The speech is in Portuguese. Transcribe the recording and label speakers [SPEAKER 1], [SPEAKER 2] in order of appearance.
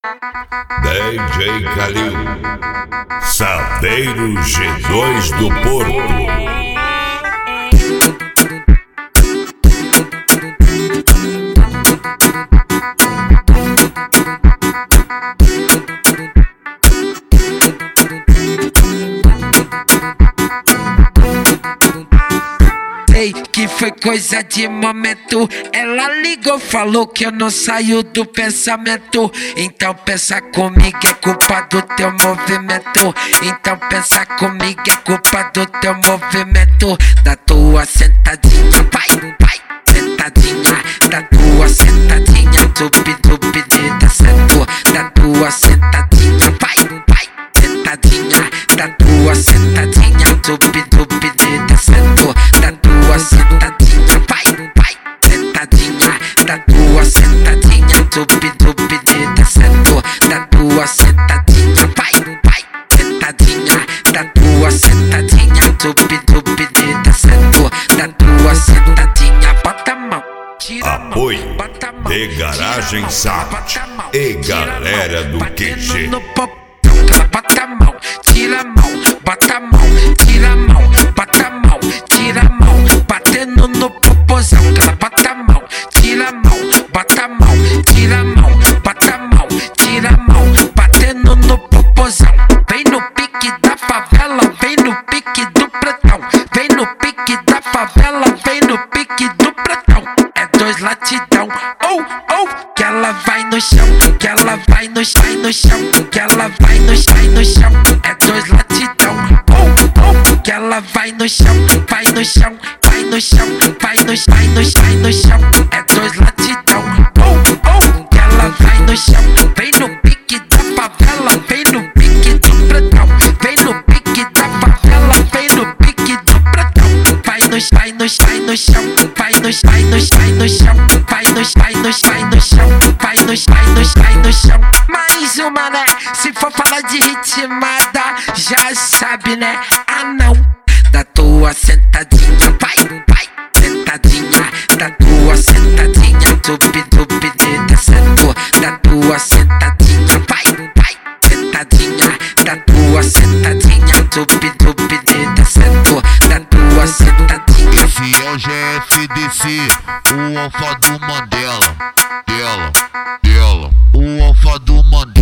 [SPEAKER 1] DJ Kalil, Saveiro G2 do Porto.
[SPEAKER 2] Que foi coisa de momento. Ela ligou, falou que eu não saio do pensamento. Então pensa comigo, é culpa do teu movimento. Então pensa comigo, é culpa do teu movimento. Da tua sentadinha, vai, vai, sentadinha. Da tua sentadinha, tupi, tupi, descendo. Da tua sentadinha, vai, vai, sentadinha. Da tua sentadinha, tupi, tupi, descendo. Da tua sentadinha, vai, vai, sentadinha. Da tua sentadinha, tupi, tupi, descendo. Da tua sentadinha, vai, vai, sentadinha. Da tua sentadinha, tupi, tupi, descendo. Da tua sentadinha, bota a mão, tira a mão,
[SPEAKER 1] Apoio
[SPEAKER 2] bota a mão,
[SPEAKER 1] de Garagem Sound e galera do QG.
[SPEAKER 2] Bota a mão, tira a mão, bota a mão, tira a mão, bota a mão, tira a mão, batendo no popozão. Bota a mão, tira a mão, bota a mão, tira a mão, bota a mão, tira a mão, batendo no popozão. Vem no pique da favela, vem no pique do pretão. Vem no pique da favela, vem no pique do pretão. É dois latidão, que ela vai no chão, que ela vai no chão, que ela vai no chão. É dois latidão, que ela vai no chão, vai no chão, vai no chão, vai no chão. É dois latidão, que ela vai no chão. Vem no pique da favela, vem no pique do pretão. Vem no pique da favela, vem no pique do pretão. Vai no chão, vai no chão, vai no chão, vai no chão, vai no chão. Mais uma, né? Se for falar de ritmada, já sabe, né? Ah, não. Da tua sentadinha, vai, vai, sentadinha. Da tua sentadinha, tupi, tupi, descendo. Da tua sentadinha, vai, vai, sentadinha. Da tua sentadinha, tupi, tupi, descendo. Da tua sentadinha.
[SPEAKER 3] Esse é o GFDC, o alfa do Mandela, dela, o alfa do Mandela.